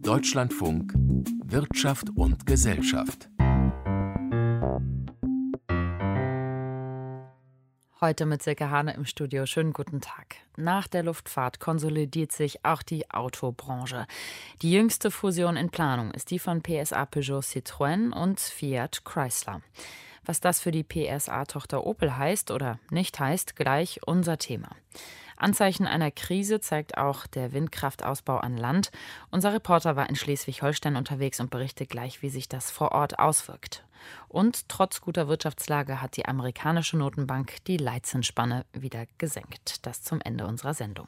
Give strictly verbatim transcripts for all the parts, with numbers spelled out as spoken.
Deutschlandfunk Wirtschaft und Gesellschaft. Heute mit Silke Hane im Studio. Schönen guten Tag. Nach der Luftfahrt konsolidiert sich auch die Autobranche. Die jüngste Fusion in Planung ist die von P S A Peugeot Citroën und Fiat Chrysler. Was das für die P S A-Tochter Opel heißt oder nicht heißt, gleich unser Thema. Anzeichen einer Krise zeigt auch der Windkraftausbau an Land. Unser Reporter war in Schleswig-Holstein unterwegs und berichtet gleich, wie sich das vor Ort auswirkt. Und trotz guter Wirtschaftslage hat die amerikanische Notenbank die Leitzinsspanne wieder gesenkt. Das zum Ende unserer Sendung.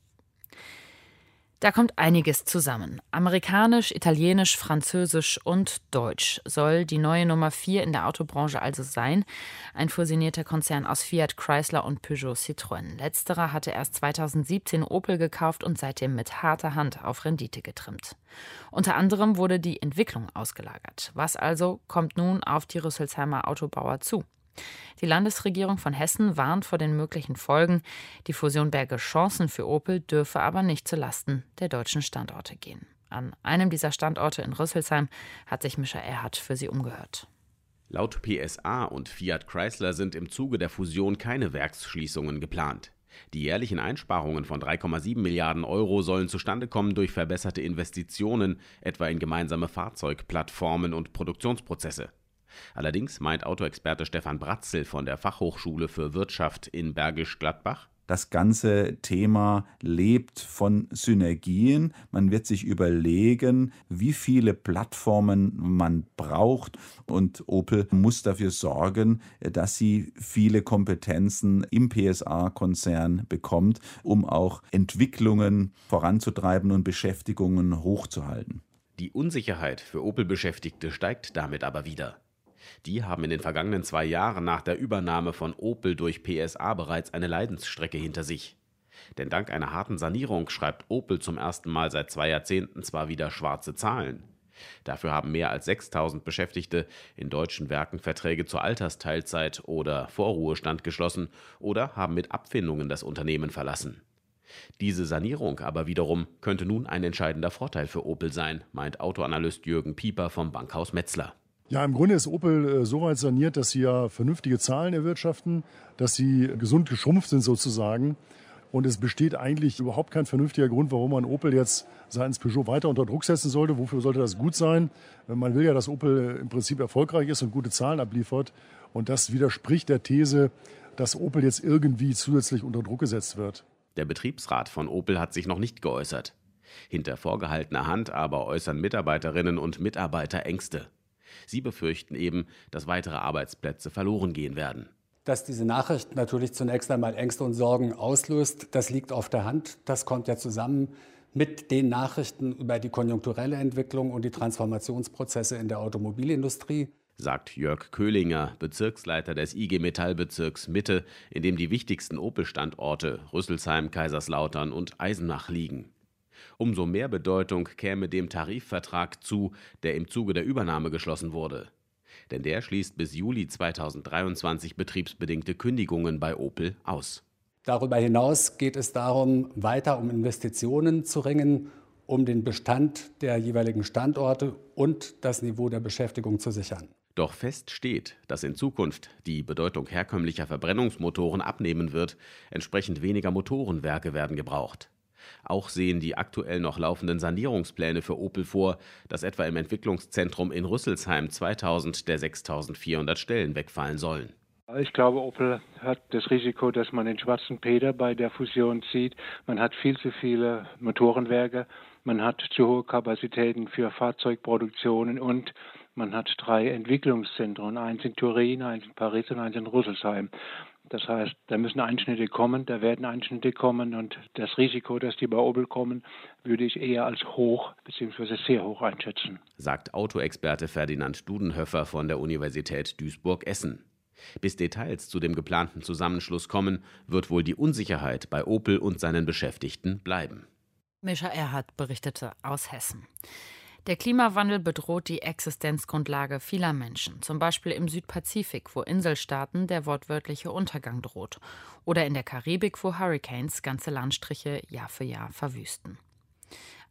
Da kommt einiges zusammen. Amerikanisch, Italienisch, Französisch und Deutsch soll die neue Nummer vier in der Autobranche also sein. Ein fusionierter Konzern aus Fiat Chrysler und Peugeot Citroën. Letzterer hatte erst zweitausendsiebzehn Opel gekauft und seitdem mit harter Hand auf Rendite getrimmt. Unter anderem wurde die Entwicklung ausgelagert. Was also kommt nun auf die Rüsselsheimer Autobauer zu? Die Landesregierung von Hessen warnt vor den möglichen Folgen. Die Fusion berge Chancen für Opel, dürfe aber nicht zulasten der deutschen Standorte gehen. An einem dieser Standorte in Rüsselsheim hat sich Mischa Erhardt für Sie umgehört. Laut P S A und Fiat Chrysler sind im Zuge der Fusion keine Werksschließungen geplant. Die jährlichen Einsparungen von drei Komma sieben Milliarden Euro sollen zustande kommen durch verbesserte Investitionen, etwa in gemeinsame Fahrzeugplattformen und Produktionsprozesse. Allerdings meint Autoexperte Stefan Bratzel von der Fachhochschule für Wirtschaft in Bergisch Gladbach: Das ganze Thema lebt von Synergien. Man wird sich überlegen, wie viele Plattformen man braucht. Und Opel muss dafür sorgen, dass sie viele Kompetenzen im P S A-Konzern bekommt, um auch Entwicklungen voranzutreiben und Beschäftigungen hochzuhalten. Die Unsicherheit für Opel-Beschäftigte steigt damit aber wieder. Die haben in den vergangenen zwei Jahren nach der Übernahme von Opel durch P S A bereits eine Leidensstrecke hinter sich. Denn dank einer harten Sanierung schreibt Opel zum ersten Mal seit zwei Jahrzehnten zwar wieder schwarze Zahlen. Dafür haben mehr als sechstausend Beschäftigte in deutschen Werken Verträge zur Altersteilzeit oder Vorruhestand geschlossen oder haben mit Abfindungen das Unternehmen verlassen. Diese Sanierung aber wiederum könnte nun ein entscheidender Vorteil für Opel sein, meint Autoanalyst Jürgen Pieper vom Bankhaus Metzler. Ja, im Grunde ist Opel äh, so weit saniert, dass sie ja vernünftige Zahlen erwirtschaften, dass sie gesund geschrumpft sind sozusagen. Und es besteht eigentlich überhaupt kein vernünftiger Grund, warum man Opel jetzt seitens Peugeot weiter unter Druck setzen sollte. Wofür sollte das gut sein? Man will ja, dass Opel im Prinzip erfolgreich ist und gute Zahlen abliefert. Und das widerspricht der These, dass Opel jetzt irgendwie zusätzlich unter Druck gesetzt wird. Der Betriebsrat von Opel hat sich noch nicht geäußert. Hinter vorgehaltener Hand aber äußern Mitarbeiterinnen und Mitarbeiter Ängste. Sie befürchten eben, dass weitere Arbeitsplätze verloren gehen werden. Dass diese Nachricht natürlich zunächst einmal Ängste und Sorgen auslöst, das liegt auf der Hand. Das kommt ja zusammen mit den Nachrichten über die konjunkturelle Entwicklung und die Transformationsprozesse in der Automobilindustrie, sagt Jörg Köhlinger, Bezirksleiter des I G Metallbezirks Mitte, in dem die wichtigsten Opel-Standorte Rüsselsheim, Kaiserslautern und Eisenach liegen. Umso mehr Bedeutung käme dem Tarifvertrag zu, der im Zuge der Übernahme geschlossen wurde. Denn der schließt bis Juli zweitausenddreiundzwanzig betriebsbedingte Kündigungen bei Opel aus. Darüber hinaus geht es darum, weiter um Investitionen zu ringen, um den Bestand der jeweiligen Standorte und das Niveau der Beschäftigung zu sichern. Doch fest steht, dass in Zukunft die Bedeutung herkömmlicher Verbrennungsmotoren abnehmen wird. Entsprechend weniger Motorenwerke werden gebraucht. Auch sehen die aktuell noch laufenden Sanierungspläne für Opel vor, dass etwa im Entwicklungszentrum in Rüsselsheim zweitausend der sechstausendvierhundert Stellen wegfallen sollen. Ich glaube, Opel hat das Risiko, dass man den schwarzen Peter bei der Fusion zieht. Man hat viel zu viele Motorenwerke, man hat zu hohe Kapazitäten für Fahrzeugproduktionen und man hat drei Entwicklungszentren, eins in Turin, eins in Paris und eins in Rüsselsheim. Das heißt, da müssen Einschnitte kommen, da werden Einschnitte kommen und das Risiko, dass die bei Opel kommen, würde ich eher als hoch bzw. sehr hoch einschätzen. Sagt Autoexperte Ferdinand Dudenhöfer von der Universität Duisburg-Essen. Bis Details zu dem geplanten Zusammenschluss kommen, wird wohl die Unsicherheit bei Opel und seinen Beschäftigten bleiben. Mischa Erhardt berichtete aus Hessen. Der Klimawandel bedroht die Existenzgrundlage vieler Menschen, zum Beispiel im Südpazifik, wo Inselstaaten der wortwörtliche Untergang droht, oder in der Karibik, wo Hurricanes ganze Landstriche Jahr für Jahr verwüsten.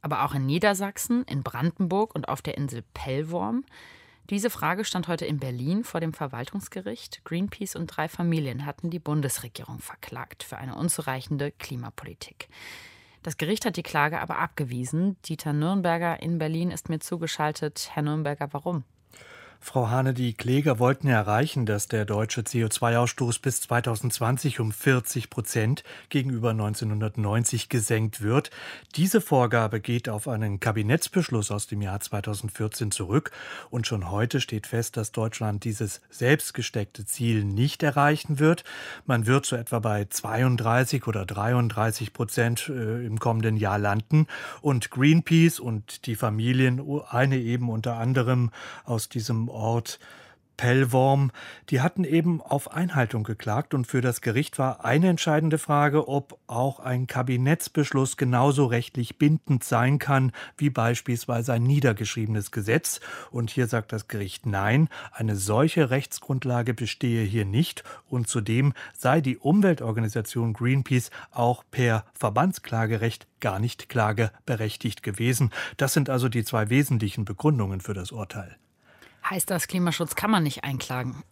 Aber auch in Niedersachsen, in Brandenburg und auf der Insel Pellworm. Diese Frage stand heute in Berlin vor dem Verwaltungsgericht. Greenpeace und drei Familien hatten die Bundesregierung verklagt für eine unzureichende Klimapolitik. Das Gericht hat die Klage aber abgewiesen. Dieter Nürnberger in Berlin ist mir zugeschaltet. Herr Nürnberger, warum? Frau Hane, die Kläger wollten erreichen, dass der deutsche C O zwei Ausstoß bis zweitausendzwanzig um vierzig Prozent gegenüber neunzehnhundertneunzig gesenkt wird. Diese Vorgabe geht auf einen Kabinettsbeschluss aus dem Jahr zweitausendvierzehn zurück. Und schon heute steht fest, dass Deutschland dieses selbst gesteckte Ziel nicht erreichen wird. Man wird so etwa bei zweiunddreißig oder dreiunddreißig Prozent im kommenden Jahr landen. Und Greenpeace und die Familien, eine eben unter anderem aus diesem Ort Pellworm, die hatten eben auf Einhaltung geklagt und für das Gericht war eine entscheidende Frage, ob auch ein Kabinettsbeschluss genauso rechtlich bindend sein kann wie beispielsweise ein niedergeschriebenes Gesetz. Und hier sagt das Gericht nein, eine solche Rechtsgrundlage bestehe hier nicht und zudem sei die Umweltorganisation Greenpeace auch per Verbandsklagerecht gar nicht klageberechtigt gewesen. Das sind also die zwei wesentlichen Begründungen für das Urteil. Heißt das, Klimaschutz kann man nicht einklagen?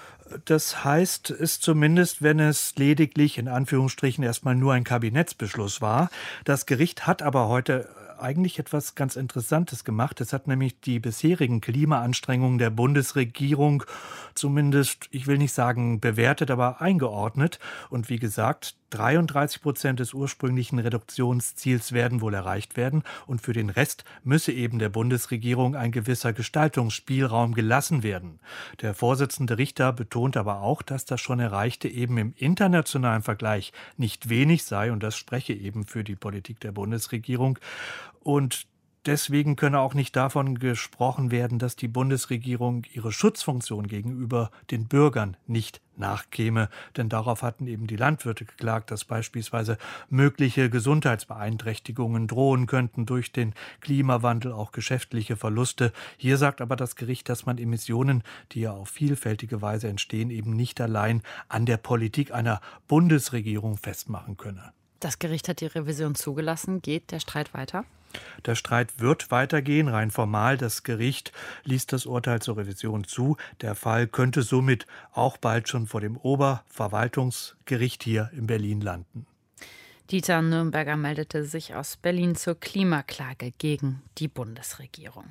Das heißt es zumindest, wenn es lediglich in Anführungsstrichen erstmal nur ein Kabinettsbeschluss war. Das Gericht hat aber heute eigentlich etwas ganz Interessantes gemacht. Es hat nämlich die bisherigen Klimaanstrengungen der Bundesregierung zumindest, ich will nicht sagen bewertet, aber eingeordnet. Und wie gesagt, dreiunddreißig Prozent des ursprünglichen Reduktionsziels werden wohl erreicht werden. Und für den Rest müsse eben der Bundesregierung ein gewisser Gestaltungsspielraum gelassen werden. Der Vorsitzende Richter betont aber auch, dass das schon Erreichte eben im internationalen Vergleich nicht wenig sei. Und das spreche eben für die Politik der Bundesregierung. Und deswegen könne auch nicht davon gesprochen werden, dass die Bundesregierung ihre Schutzfunktion gegenüber den Bürgern nicht nachkäme. Denn darauf hatten eben die Landwirte geklagt, dass beispielsweise mögliche Gesundheitsbeeinträchtigungen drohen könnten durch den Klimawandel, auch geschäftliche Verluste. Hier sagt aber das Gericht, dass man Emissionen, die ja auf vielfältige Weise entstehen, eben nicht allein an der Politik einer Bundesregierung festmachen könne. Das Gericht hat die Revision zugelassen. Geht der Streit weiter? Der Streit wird weitergehen, rein formal. Das Gericht ließ das Urteil zur Revision zu. Der Fall könnte somit auch bald schon vor dem Oberverwaltungsgericht hier in Berlin landen. Dieter Nürnberger meldete sich aus Berlin zur Klimaklage gegen die Bundesregierung.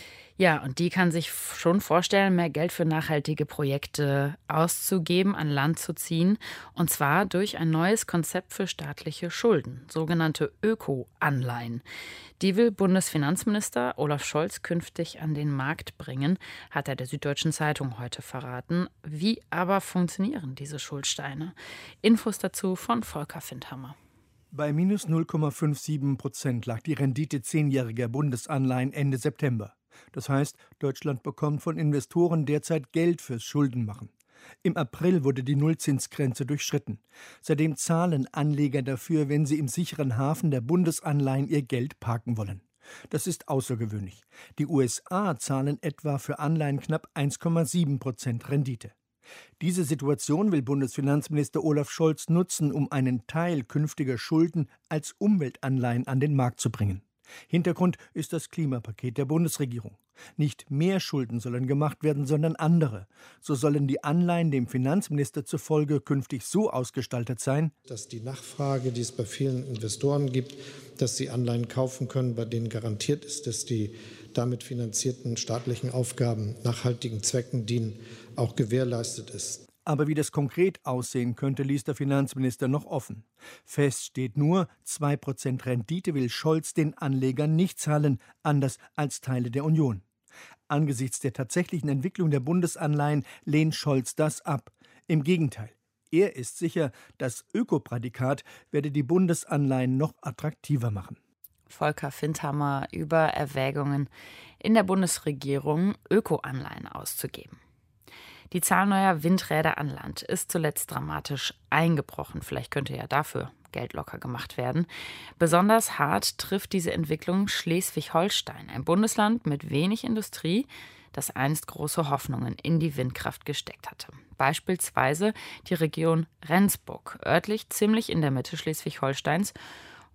Ja, und die kann sich schon vorstellen, mehr Geld für nachhaltige Projekte auszugeben, an Land zu ziehen. Und zwar durch ein neues Konzept für staatliche Schulden, sogenannte Öko-Anleihen. Die will Bundesfinanzminister Olaf Scholz künftig an den Markt bringen, hat er der Süddeutschen Zeitung heute verraten. Wie aber funktionieren diese Schuldsteine? Infos dazu von Volker Findhammer. Bei minus null Komma siebenundfünfzig Prozent lag die Rendite zehnjähriger Bundesanleihen Ende September. Das heißt, Deutschland bekommt von Investoren derzeit Geld fürs Schuldenmachen. Im April wurde die Nullzinsgrenze durchschritten. Seitdem zahlen Anleger dafür, wenn sie im sicheren Hafen der Bundesanleihen ihr Geld parken wollen. Das ist außergewöhnlich. Die U S A zahlen etwa für Anleihen knapp eins Komma sieben Prozent Rendite. Diese Situation will Bundesfinanzminister Olaf Scholz nutzen, um einen Teil künftiger Schulden als Umweltanleihen an den Markt zu bringen. Hintergrund ist das Klimapaket der Bundesregierung. Nicht mehr Schulden sollen gemacht werden, sondern andere. So sollen die Anleihen dem Finanzminister zufolge künftig so ausgestaltet sein, dass die Nachfrage, die es bei vielen Investoren gibt, dass sie Anleihen kaufen können, bei denen garantiert ist, dass die damit finanzierten staatlichen Aufgaben nachhaltigen Zwecken dienen, auch gewährleistet ist. Aber wie das konkret aussehen könnte, ließ der Finanzminister noch offen. Fest steht nur, zwei Prozent Rendite will Scholz den Anlegern nicht zahlen, anders als Teile der Union. Angesichts der tatsächlichen Entwicklung der Bundesanleihen lehnt Scholz das ab. Im Gegenteil, er ist sicher, das Ökoprädikat werde die Bundesanleihen noch attraktiver machen. Volker Findhammer über Erwägungen in der Bundesregierung, Ökoanleihen auszugeben. Die Zahl neuer Windräder an Land ist zuletzt dramatisch eingebrochen. Vielleicht könnte ja dafür Geld locker gemacht werden. Besonders hart trifft diese Entwicklung Schleswig-Holstein, ein Bundesland mit wenig Industrie, das einst große Hoffnungen in die Windkraft gesteckt hatte. Beispielsweise die Region Rendsburg, örtlich ziemlich in der Mitte Schleswig-Holsteins.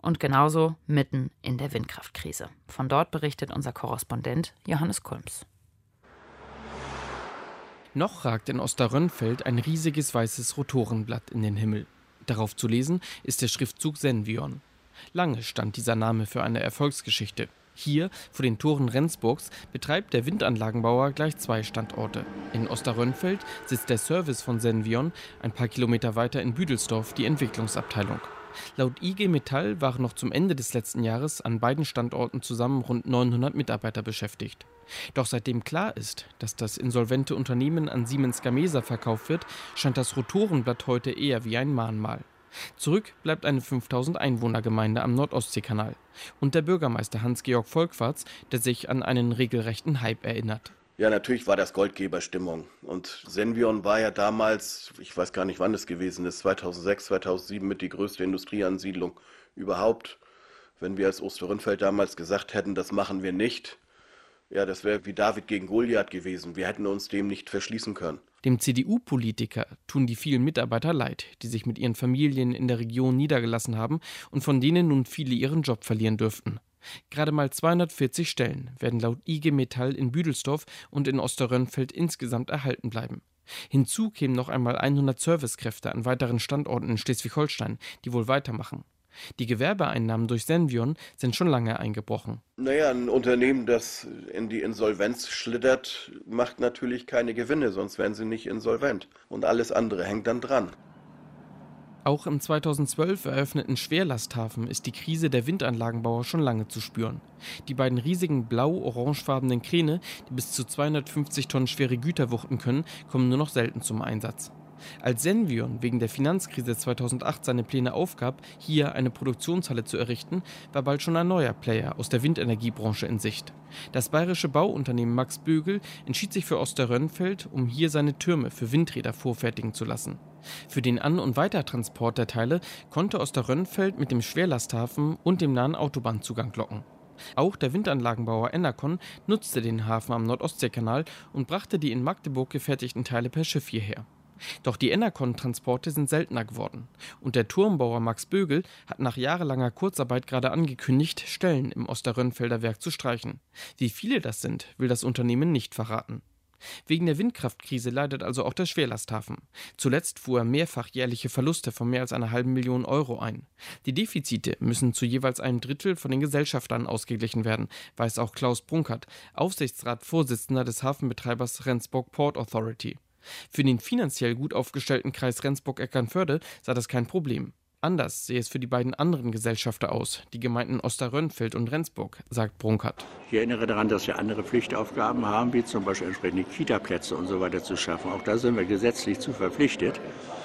Und genauso mitten in der Windkraftkrise. Von dort berichtet unser Korrespondent Johannes Kulms. Noch ragt in Osterrönfeld ein riesiges weißes Rotorenblatt in den Himmel. Darauf zu lesen ist der Schriftzug Senvion. Lange stand dieser Name für eine Erfolgsgeschichte. Hier, vor den Toren Rendsburgs, betreibt der Windanlagenbauer gleich zwei Standorte. In Osterrönfeld sitzt der Service von Senvion, ein paar Kilometer weiter in Büdelsdorf die Entwicklungsabteilung. Laut I G Metall waren noch zum Ende des letzten Jahres an beiden Standorten zusammen rund neunhundert Mitarbeiter beschäftigt. Doch seitdem klar ist, dass das insolvente Unternehmen an Siemens Gamesa verkauft wird, scheint das Rotorenblatt heute eher wie ein Mahnmal. Zurück bleibt eine fünftausend Einwohner-Gemeinde am Nordostseekanal und der Bürgermeister Hans-Georg Volkwarz, der sich an einen regelrechten Hype erinnert. Ja, natürlich war das Goldgeberstimmung. Und Senvion war ja damals, ich weiß gar nicht, wann es gewesen ist, zweitausendsechs, zweitausendsieben mit die größte Industrieansiedlung überhaupt. Wenn wir als Osterrönfeld damals gesagt hätten, das machen wir nicht, ja, das wäre wie David gegen Goliath gewesen. Wir hätten uns dem nicht verschließen können. Dem C D U-Politiker tun die vielen Mitarbeiter leid, die sich mit ihren Familien in der Region niedergelassen haben und von denen nun viele ihren Job verlieren dürften. Gerade mal zweihundertvierzig Stellen werden laut I G Metall in Büdelsdorf und in Osterrönfeld insgesamt erhalten bleiben. Hinzu kämen noch einmal hundert Servicekräfte an weiteren Standorten in Schleswig-Holstein, die wohl weitermachen. Die Gewerbeeinnahmen durch Senvion sind schon lange eingebrochen. Naja, ein Unternehmen, das in die Insolvenz schlittert, macht natürlich keine Gewinne, sonst wären sie nicht insolvent. Und alles andere hängt dann dran. Auch im zweitausendzwölf eröffneten Schwerlasthafen ist die Krise der Windanlagenbauer schon lange zu spüren. Die beiden riesigen blau-orangefarbenen Kräne, die bis zu zweihundertfünfzig Tonnen schwere Güter wuchten können, kommen nur noch selten zum Einsatz. Als Senvion wegen der Finanzkrise zweitausendacht seine Pläne aufgab, hier eine Produktionshalle zu errichten, war bald schon ein neuer Player aus der Windenergiebranche in Sicht. Das bayerische Bauunternehmen Max Bögel entschied sich für Osterrönfeld, um hier seine Türme für Windräder vorfertigen zu lassen. Für den An- und Weitertransport der Teile konnte Osterrönfeld mit dem Schwerlasthafen und dem nahen Autobahnzugang locken. Auch der Windanlagenbauer Enercon nutzte den Hafen am Nordostseekanal und brachte die in Magdeburg gefertigten Teile per Schiff hierher. Doch die Enercon-Transporte sind seltener geworden. Und der Turmbauer Max Bögel hat nach jahrelanger Kurzarbeit gerade angekündigt, Stellen im Osterrönfelder Werk zu streichen. Wie viele das sind, will das Unternehmen nicht verraten. Wegen der Windkraftkrise leidet also auch der Schwerlasthafen. Zuletzt fuhr er mehrfach jährliche Verluste von mehr als einer halben Million Euro ein. Die Defizite müssen zu jeweils einem Drittel von den Gesellschaftern ausgeglichen werden, weiß auch Klaus Brunkert, Aufsichtsratsvorsitzender des Hafenbetreibers Rendsburg Port Authority. Für den finanziell gut aufgestellten Kreis Rendsburg-Eckernförde sei das kein Problem. Anders sehe es für die beiden anderen Gesellschafter aus, die Gemeinden Osterrönfeld und Rendsburg, sagt Brunkert. Ich erinnere daran, dass wir andere Pflichtaufgaben haben, wie zum Beispiel entsprechende Kita-Plätze und so weiter zu schaffen. Auch da sind wir gesetzlich zu verpflichtet.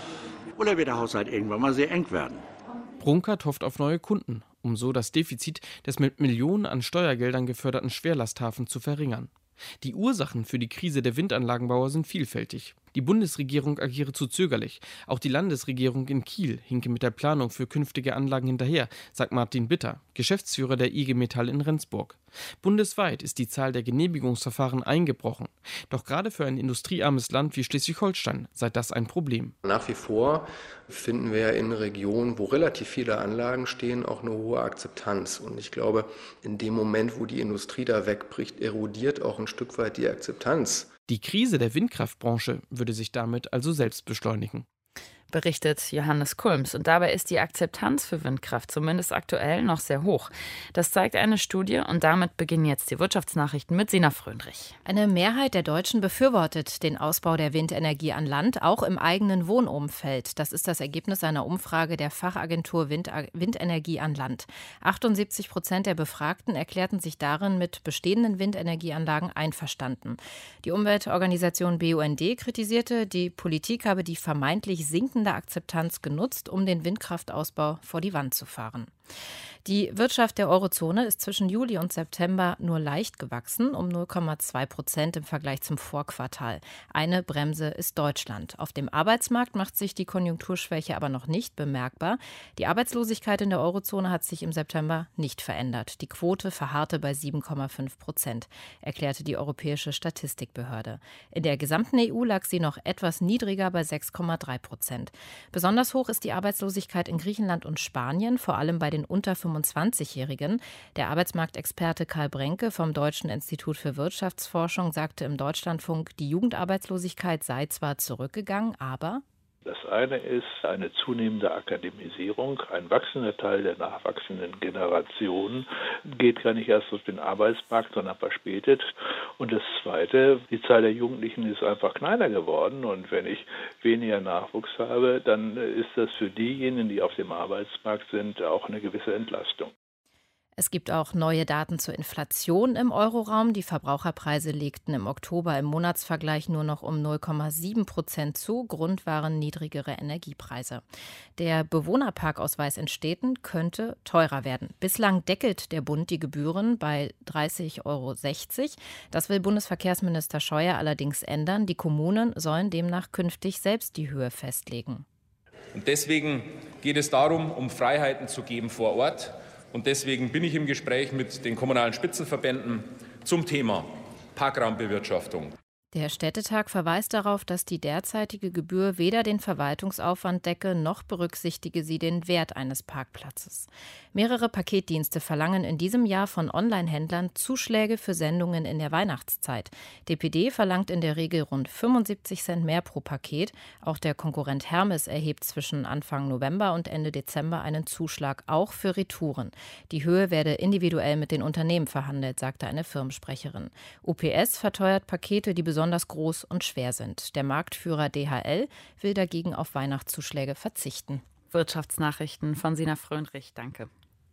Oder wird der Haushalt irgendwann mal sehr eng werden? Brunkert hofft auf neue Kunden, um so das Defizit des mit Millionen an Steuergeldern geförderten Schwerlasthafen zu verringern. Die Ursachen für die Krise der Windanlagenbauer sind vielfältig. Die Bundesregierung agiere zu zögerlich. Auch die Landesregierung in Kiel hinke mit der Planung für künftige Anlagen hinterher, sagt Martin Bitter, Geschäftsführer der I G Metall in Rendsburg. Bundesweit ist die Zahl der Genehmigungsverfahren eingebrochen. Doch gerade für ein industriearmes Land wie Schleswig-Holstein sei das ein Problem. Nach wie vor finden wir in Regionen, wo relativ viele Anlagen stehen, auch eine hohe Akzeptanz. Und ich glaube, in dem Moment, wo die Industrie da wegbricht, erodiert auch ein Stück weit die Akzeptanz. Die Krise der Windkraftbranche würde sich damit also selbst beschleunigen. Berichtet Johannes Kulms. Und dabei ist die Akzeptanz für Windkraft zumindest aktuell noch sehr hoch. Das zeigt eine Studie und damit beginnen jetzt die Wirtschaftsnachrichten mit Sina Fröndrich. Eine Mehrheit der Deutschen befürwortet den Ausbau der Windenergie an Land, auch im eigenen Wohnumfeld. Das ist das Ergebnis einer Umfrage der Fachagentur Wind- Windenergie an Land. achtundsiebzig Prozent der Befragten erklärten sich darin mit bestehenden Windenergieanlagen einverstanden. Die Umweltorganisation B U N D kritisierte, die Politik habe die vermeintlich sinkende Akzeptanz genutzt, um den Windkraftausbau vor die Wand zu fahren. Die Wirtschaft der Eurozone ist zwischen Juli und September nur leicht gewachsen, um null Komma zwei Prozent im Vergleich zum Vorquartal. Eine Bremse ist Deutschland. Auf dem Arbeitsmarkt macht sich die Konjunkturschwäche aber noch nicht bemerkbar. Die Arbeitslosigkeit in der Eurozone hat sich im September nicht verändert. Die Quote verharrte bei sieben Komma fünf Prozent, erklärte die Europäische Statistikbehörde. In der gesamten E U lag sie noch etwas niedriger bei sechs Komma drei Prozent. Besonders hoch ist die Arbeitslosigkeit in Griechenland und Spanien, vor allem bei den den unter fünfundzwanzigjährigen. Der Arbeitsmarktexperte Karl Brenke vom Deutschen Institut für Wirtschaftsforschung sagte im Deutschlandfunk, die Jugendarbeitslosigkeit sei zwar zurückgegangen, aber das eine ist eine zunehmende Akademisierung. Ein wachsender Teil der nachwachsenden Generation geht gar nicht erst auf den Arbeitsmarkt, sondern verspätet. Und das zweite, die Zahl der Jugendlichen ist einfach kleiner geworden. Und wenn ich weniger Nachwuchs habe, dann ist das für diejenigen, die auf dem Arbeitsmarkt sind, auch eine gewisse Entlastung. Es gibt auch neue Daten zur Inflation im Euroraum. Die Verbraucherpreise legten im Oktober im Monatsvergleich nur noch um null Komma sieben Prozent zu. Grund waren niedrigere Energiepreise. Der Bewohnerparkausweis in Städten könnte teurer werden. Bislang deckelt der Bund die Gebühren bei dreißig Euro sechzig. Das will Bundesverkehrsminister Scheuer allerdings ändern. Die Kommunen sollen demnach künftig selbst die Höhe festlegen. Und deswegen geht es darum, um Freiheiten zu geben vor Ort. Und deswegen bin ich im Gespräch mit den kommunalen Spitzenverbänden zum Thema Parkraumbewirtschaftung. Der Städtetag verweist darauf, dass die derzeitige Gebühr weder den Verwaltungsaufwand decke, noch berücksichtige sie den Wert eines Parkplatzes. Mehrere Paketdienste verlangen in diesem Jahr von Online-Händlern Zuschläge für Sendungen in der Weihnachtszeit. D P D verlangt in der Regel rund fünfundsiebzig Cent mehr pro Paket. Auch der Konkurrent Hermes erhebt zwischen Anfang November und Ende Dezember einen Zuschlag, auch für Retouren. Die Höhe werde individuell mit den Unternehmen verhandelt, sagte eine Firmensprecherin. U P S verteuert Pakete, die besonders besonders groß und schwer sind. Der Marktführer D H L will dagegen auf Weihnachtszuschläge verzichten. Wirtschaftsnachrichten von Sina Fröhnrich, danke.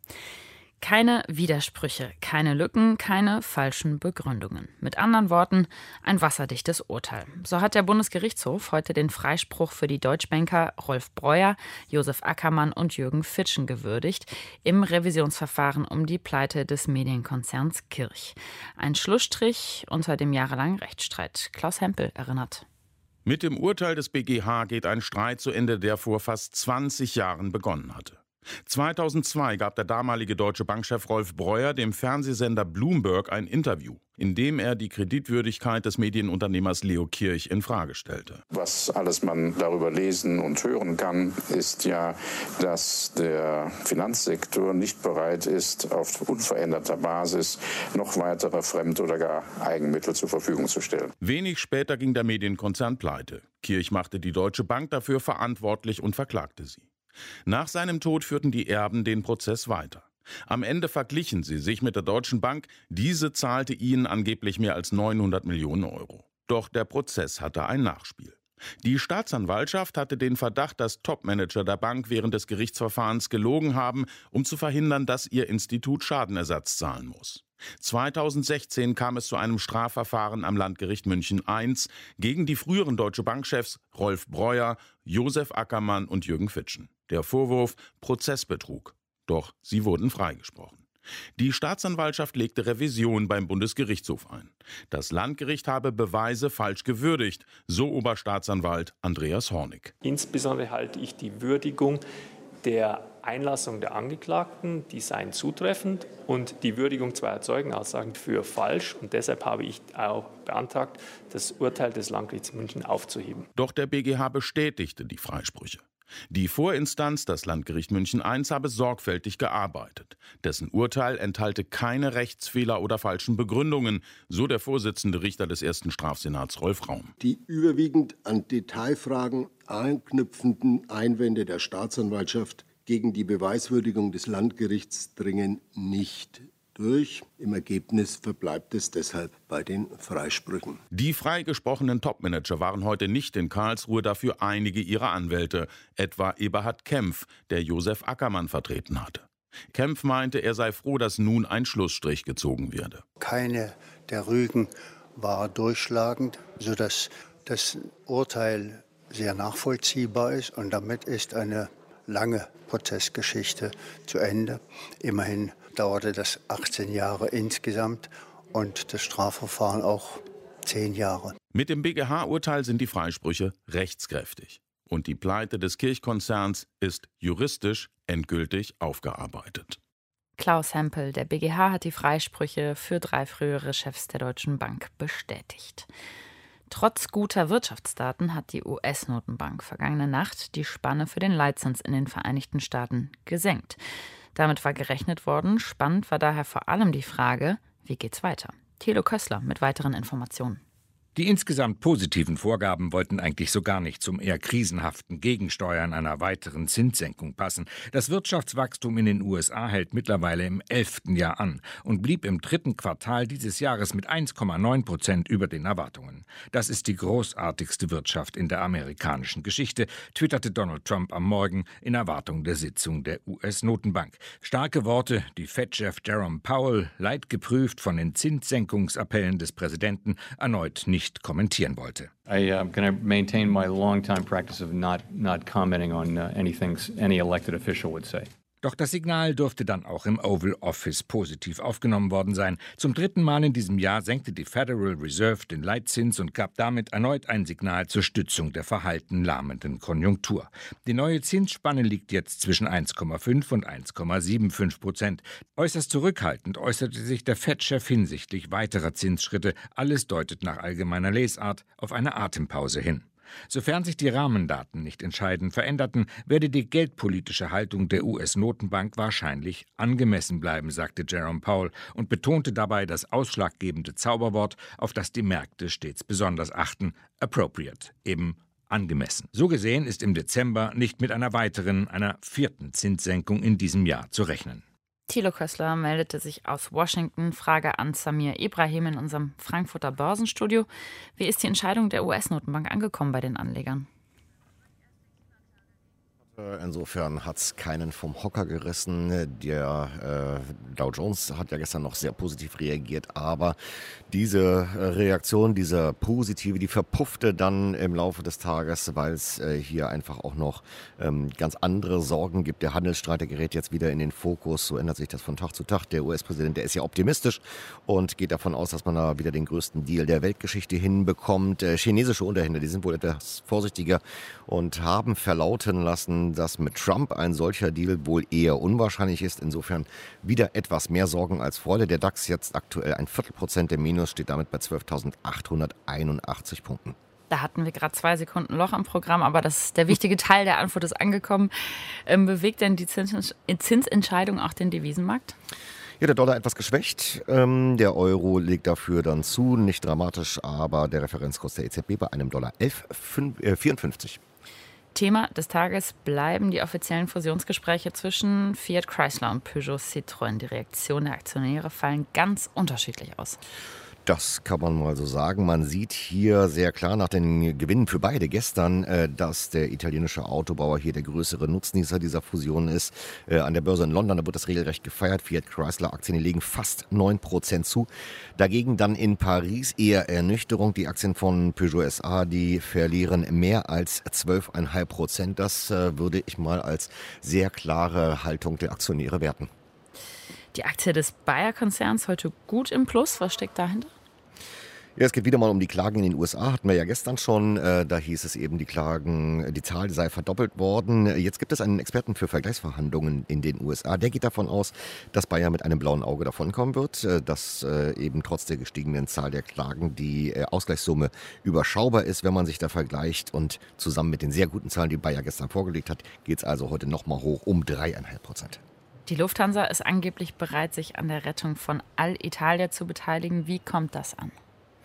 Keine Widersprüche, keine Lücken, keine falschen Begründungen. Mit anderen Worten, ein wasserdichtes Urteil. So hat der Bundesgerichtshof heute den Freispruch für die Deutschbanker Rolf Breuer, Josef Ackermann und Jürgen Fitschen gewürdigt im Revisionsverfahren um die Pleite des Medienkonzerns Kirch. Ein Schlussstrich unter dem jahrelangen Rechtsstreit. Klaus Hempel erinnert. Mit dem Urteil des B G H geht ein Streit zu Ende, der vor fast zwanzig Jahren begonnen hatte. zweitausendzwei gab der damalige Deutsche Bankchef Rolf Breuer dem Fernsehsender Bloomberg ein Interview, in dem er die Kreditwürdigkeit des Medienunternehmers Leo Kirch in Frage stellte. Was alles man darüber lesen und hören kann, ist ja, dass der Finanzsektor nicht bereit ist, auf unveränderter Basis noch weitere Fremd- oder gar Eigenmittel zur Verfügung zu stellen. Wenig später ging der Medienkonzern pleite. Kirch machte die Deutsche Bank dafür verantwortlich und verklagte sie. Nach seinem Tod führten die Erben den Prozess weiter. Am Ende verglichen sie sich mit der Deutschen Bank. Diese zahlte ihnen angeblich mehr als neunhundert Millionen Euro. Doch der Prozess hatte ein Nachspiel. Die Staatsanwaltschaft hatte den Verdacht, dass Topmanager der Bank während des Gerichtsverfahrens gelogen haben, um zu verhindern, dass ihr Institut Schadenersatz zahlen muss. zweitausendsechzehn kam es zu einem Strafverfahren am Landgericht München I gegen die früheren Deutsche Bank-Chefs Rolf Breuer, Josef Ackermann und Jürgen Fitschen. Der Vorwurf Prozessbetrug. Doch sie wurden freigesprochen. Die Staatsanwaltschaft legte Revision beim Bundesgerichtshof ein. Das Landgericht habe Beweise falsch gewürdigt, so Oberstaatsanwalt Andreas Hornig. Insbesondere halte ich die Würdigung der Einlassung der Angeklagten, die seien zutreffend, und die Würdigung zweier Zeugenaussagen für falsch. Und deshalb habe ich auch beantragt, das Urteil des Landgerichts München aufzuheben. Doch der B G H bestätigte die Freisprüche. Die Vorinstanz, das Landgericht München I, habe sorgfältig gearbeitet. Dessen Urteil enthalte keine Rechtsfehler oder falschen Begründungen, so der Vorsitzende Richter des ersten Strafsenats Rolf Raum. Die überwiegend an Detailfragen anknüpfenden Einwände der Staatsanwaltschaft gegen die Beweiswürdigung des Landgerichts dringen nicht durch. Im Ergebnis verbleibt es deshalb bei den Freisprüchen. Die freigesprochenen Topmanager waren heute nicht in Karlsruhe, dafür einige ihrer Anwälte, etwa Eberhard Kempf, der Josef Ackermann vertreten hatte. Kempf meinte, er sei froh, dass nun ein Schlussstrich gezogen werde. Keine der Rügen war durchschlagend, sodass das Urteil sehr nachvollziehbar ist, und damit ist eine lange Prozessgeschichte zu Ende. Immerhin dauerte das achtzehn Jahre insgesamt und das Strafverfahren auch zehn Jahre. Mit dem B G H-Urteil sind die Freisprüche rechtskräftig. Und die Pleite des Kirchkonzerns ist juristisch endgültig aufgearbeitet. Klaus Hempel, der B G H hat die Freisprüche für drei frühere Chefs der Deutschen Bank bestätigt. Trotz guter Wirtschaftsdaten hat die U S-Notenbank vergangene Nacht die Spanne für den Leitzins in den Vereinigten Staaten gesenkt. Damit war gerechnet worden. Spannend war daher vor allem die Frage, wie geht's weiter? Thilo Kössler mit weiteren Informationen. Die insgesamt positiven Vorgaben wollten eigentlich so gar nicht zum eher krisenhaften Gegensteuern einer weiteren Zinssenkung passen. Das Wirtschaftswachstum in den U S A hält mittlerweile im elften Jahr an und blieb im dritten Quartal dieses Jahres mit eins Komma neun Prozent über den Erwartungen. Das ist die großartigste Wirtschaft in der amerikanischen Geschichte, twitterte Donald Trump am Morgen in Erwartung der Sitzung der U S-Notenbank. Starke Worte, die Fed-Chef Jerome Powell, leidgeprüft von den Zinssenkungsappellen des Präsidenten, erneut nicht kommentieren wollte. I am uh, going to maintain my long-time practice of not not commenting on uh, anything any elected official would say. Doch das Signal dürfte dann auch im Oval Office positiv aufgenommen worden sein. Zum dritten Mal in diesem Jahr senkte die Federal Reserve den Leitzins und gab damit erneut ein Signal zur Stützung der verhalten lahmenden Konjunktur. Die neue Zinsspanne liegt jetzt zwischen eins Komma fünf und eins Komma fünfundsiebzig Prozent. Äußerst zurückhaltend äußerte sich der Fed-Chef hinsichtlich weiterer Zinsschritte. Alles deutet nach allgemeiner Lesart auf eine Atempause hin. Sofern sich die Rahmendaten nicht entscheidend veränderten, werde die geldpolitische Haltung der U S-Notenbank wahrscheinlich angemessen bleiben, sagte Jerome Powell und betonte dabei das ausschlaggebende Zauberwort, auf das die Märkte stets besonders achten: appropriate, eben angemessen. So gesehen ist im Dezember nicht mit einer weiteren, einer vierten Zinssenkung in diesem Jahr zu rechnen. Thilo Kössler meldete sich aus Washington. Frage an Samir Ibrahim in unserem Frankfurter Börsenstudio. Wie ist die Entscheidung der U S-Notenbank angekommen bei den Anlegern? Insofern hat es keinen vom Hocker gerissen. Der äh, Dow Jones hat ja gestern noch sehr positiv reagiert, aber diese Reaktion, diese positive, die verpuffte dann im Laufe des Tages, weil es äh, hier einfach auch noch ähm, ganz andere Sorgen gibt. Der Handelsstreit, der gerät jetzt wieder in den Fokus. So ändert sich das von Tag zu Tag. Der U S-Präsident, der ist ja optimistisch und geht davon aus, dass man da wieder den größten Deal der Weltgeschichte hinbekommt. Äh, chinesische Unterhändler, die sind wohl etwas vorsichtiger und haben verlauten lassen, dass mit Trump ein solcher Deal wohl eher unwahrscheinlich ist. Insofern wieder etwas mehr Sorgen als Freude. Der DAX jetzt aktuell ein Viertelprozent im Minus, steht damit bei zwölftausendachthunderteinundachtzig Punkten. Da hatten wir gerade zwei Sekunden Loch im Programm, aber das, der wichtige Teil der Antwort ist angekommen. Ähm, bewegt denn die Zins, Zinsentscheidung auch den Devisenmarkt? Ja, der Dollar etwas geschwächt. Ähm, der Euro legt dafür dann zu. Nicht dramatisch, aber der Referenzkurs der E Z B bei einem Dollar elf Komma vierundfünfzig. Thema des Tages bleiben die offiziellen Fusionsgespräche zwischen Fiat Chrysler und Peugeot Citroën. Die Reaktionen der Aktionäre fallen ganz unterschiedlich aus. Das kann man mal so sagen. Man sieht hier sehr klar nach den Gewinnen für beide gestern, dass der italienische Autobauer hier der größere Nutznießer dieser Fusion ist. An der Börse in London, da wird das regelrecht gefeiert. Fiat Chrysler Aktien legen fast neun Prozent zu. Dagegen dann in Paris eher Ernüchterung. Die Aktien von Peugeot S A, die verlieren mehr als zwölf Komma fünf Prozent. Das würde ich mal als sehr klare Haltung der Aktionäre werten. Die Aktie des Bayer-Konzerns heute gut im Plus. Was steckt dahinter? Ja, es geht wieder mal um die Klagen in den U S A, hatten wir ja gestern schon. Äh, da hieß es eben, die Klagen, die Zahl sei verdoppelt worden. Jetzt gibt es einen Experten für Vergleichsverhandlungen in den U S A. Der geht davon aus, dass Bayer mit einem blauen Auge davonkommen wird, äh, dass äh, eben trotz der gestiegenen Zahl der Klagen die äh, Ausgleichssumme überschaubar ist, wenn man sich da vergleicht. Und zusammen mit den sehr guten Zahlen, die Bayer gestern vorgelegt hat, geht es also heute nochmal hoch um drei Komma fünf Prozent. Die Lufthansa ist angeblich bereit, sich an der Rettung von Alitalia zu beteiligen. Wie kommt das an?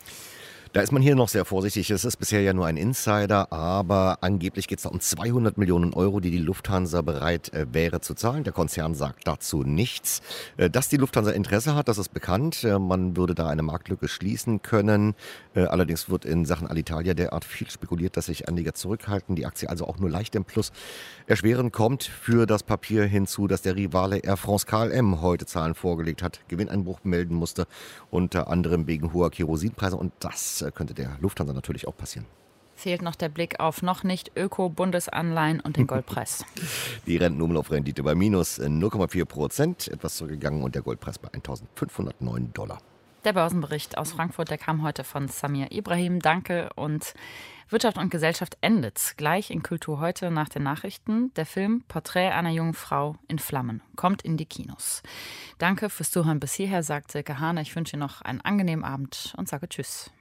Da ist man hier noch sehr vorsichtig. Es ist bisher ja nur ein Insider, aber angeblich geht es da um zweihundert Millionen Euro, die die Lufthansa bereit äh, wäre zu zahlen. Der Konzern sagt dazu nichts. Äh, dass die Lufthansa Interesse hat, das ist bekannt. Äh, man würde da eine Marktlücke schließen können. Äh, allerdings wird in Sachen Alitalia derart viel spekuliert, dass sich Anleger zurückhalten. Die Aktie also auch nur leicht im Plus. Erschwerend kommt für das Papier hinzu, dass der Rivale Air France K L M heute Zahlen vorgelegt hat, Gewinneinbruch melden musste, unter anderem wegen hoher Kerosinpreise, und das könnte der Lufthansa natürlich auch passieren. Fehlt noch der Blick auf noch nicht Öko-Bundesanleihen und den Goldpreis. Die Rentenumlaufrendite bei minus null Komma vier Prozent, etwas zurückgegangen, und der Goldpreis bei eintausendfünfhundertneun Dollar. Der Börsenbericht aus Frankfurt, der kam heute von Samir Ibrahim. Danke. Und Wirtschaft und Gesellschaft endet gleich in Kultur heute nach den Nachrichten. Der Film Porträt einer jungen Frau in Flammen kommt in die Kinos. Danke fürs Zuhören bis hierher, sagt Silke Hahn. Ich wünsche Ihnen noch einen angenehmen Abend und sage Tschüss.